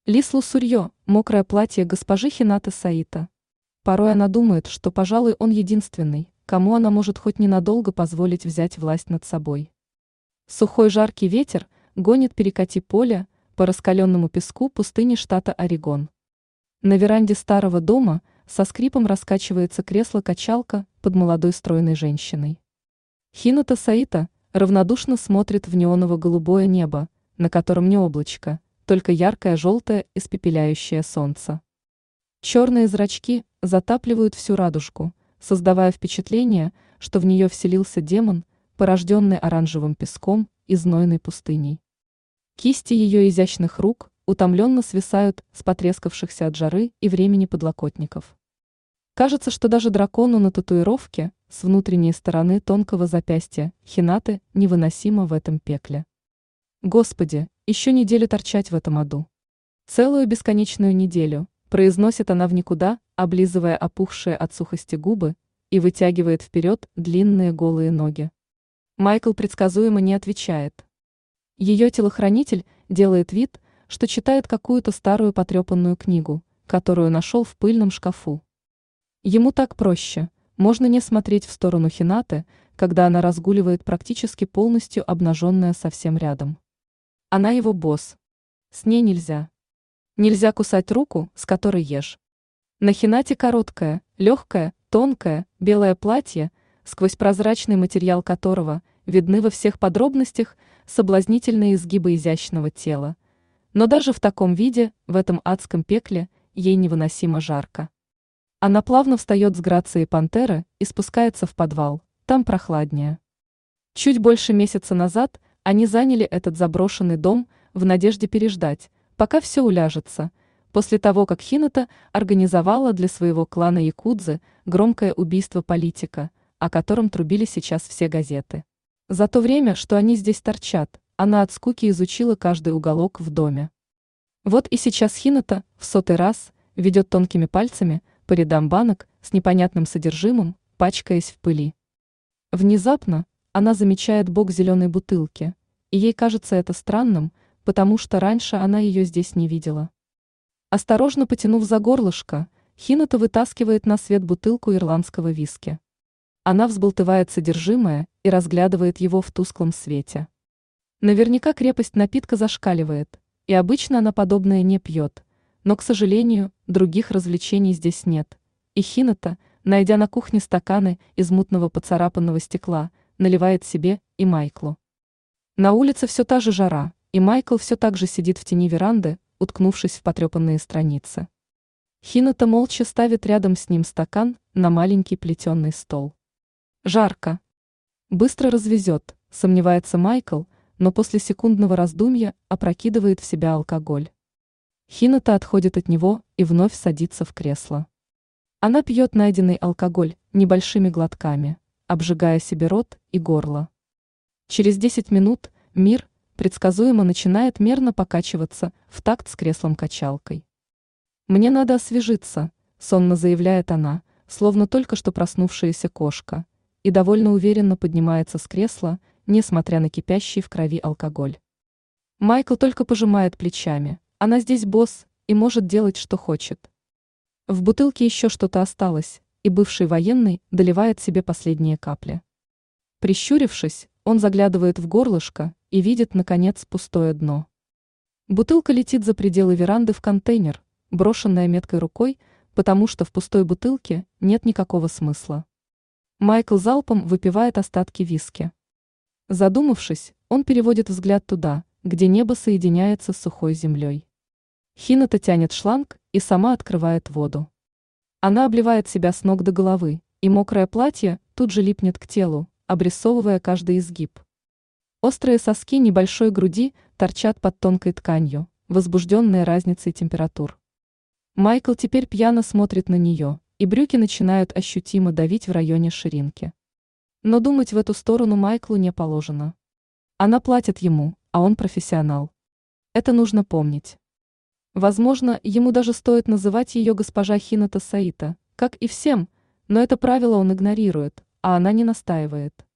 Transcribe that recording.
Лислу Сурьё, мокрое платье госпожи Хинаты Саита. Порой она думает, что, пожалуй, он единственный, кому она может хоть ненадолго позволить взять власть над собой. Сухой жаркий ветер гонит перекати поля по раскаленному песку пустыни штата Орегон. На веранде старого дома со скрипом раскачивается кресло-качалка под молодой стройной женщиной. Хината Саита равнодушно смотрит в неоново-голубое небо, на котором не облачко, только яркое желтое испепеляющее солнце. Черные зрачки затапливают всю радужку, создавая впечатление, что в нее вселился демон, порожденный оранжевым песком и знойной пустыней. Кисти ее изящных рук утомленно свисают с потрескавшихся от жары и времени подлокотников. Кажется, что даже дракону на татуировке с внутренней стороны тонкого запястья Хинаты невыносимо в этом пекле. Господи, еще неделю торчать в этом аду. Целую бесконечную неделю, произносит она в никуда, облизывая опухшие от сухости губы, и вытягивает вперед длинные голые ноги. Майкл предсказуемо не отвечает. Ее телохранитель делает вид, что читает какую-то старую потрепанную книгу, которую нашел в пыльном шкафу. Ему так проще, можно не смотреть в сторону Хинаты, когда она разгуливает практически полностью обнаженная совсем рядом. Она его босс. С ней нельзя. Нельзя кусать руку, с которой ешь. На Хинате короткое, легкое, тонкое, белое платье, сквозь прозрачный материал которого видны во всех подробностях соблазнительные изгибы изящного тела. Но даже в таком виде, в этом адском пекле, ей невыносимо жарко. Она плавно встает с грацией пантеры и спускается в подвал, там прохладнее. Чуть больше месяца назад они заняли этот заброшенный дом в надежде переждать, пока все уляжется, после того, как Хината организовала для своего клана якудзы громкое убийство политика, о котором трубили сейчас все газеты. За то время, что они здесь торчат, она от скуки изучила каждый уголок в доме. Вот и сейчас Хината в 100-й раз ведет тонкими пальцами по рядам банок с непонятным содержимым, пачкаясь в пыли. Внезапно она замечает бок зеленой бутылки, и ей кажется это странным, потому что раньше она ее здесь не видела. Осторожно потянув за горлышко, Хината вытаскивает на свет бутылку ирландского виски. Она взбалтывает содержимое и разглядывает его в тусклом свете. Наверняка крепость напитка зашкаливает, и обычно она подобное не пьет, но, к сожалению, других развлечений здесь нет, и Хината, найдя на кухне стаканы из мутного поцарапанного стекла, наливает себе и Майклу. На улице все та же жара, и Майкл все так же сидит в тени веранды, уткнувшись в потрепанные страницы. Хината молча ставит рядом с ним стакан на маленький плетеный стол. Жарко. Быстро развезет, сомневается Майкл, но после секундного раздумья опрокидывает в себя алкоголь. Хината отходит от него и вновь садится в кресло. Она пьет найденный алкоголь небольшими глотками, обжигая себе рот и горло. Через 10 минут мир предсказуемо начинает мерно покачиваться в такт с креслом-качалкой. «Мне надо освежиться», — сонно заявляет она, словно только что проснувшаяся кошка, и довольно уверенно поднимается с кресла, несмотря на кипящий в крови алкоголь. Майкл только пожимает плечами, она здесь босс и может делать, что хочет. В бутылке еще что-то осталось, и бывший военный доливает себе последние капли. Прищурившись, он заглядывает в горлышко и видит, наконец, пустое дно. Бутылка летит за пределы веранды в контейнер, брошенная меткой рукой, потому что в пустой бутылке нет никакого смысла. Майкл залпом выпивает остатки виски. Задумавшись, он переводит взгляд туда, где небо соединяется с сухой землей. Хината тянет шланг и сама открывает воду. Она обливает себя с ног до головы, и мокрое платье тут же липнет к телу, обрисовывая каждый изгиб. Острые соски небольшой груди торчат под тонкой тканью, возбужденные разницей температур. Майкл теперь пьяно смотрит на нее, и брюки начинают ощутимо давить в районе ширинки. Но думать в эту сторону Майклу не положено. Она платит ему, а он профессионал. Это нужно помнить. Возможно, ему даже стоит называть ее госпожа Хината Саита, как и всем, но это правило он игнорирует, а она не настаивает.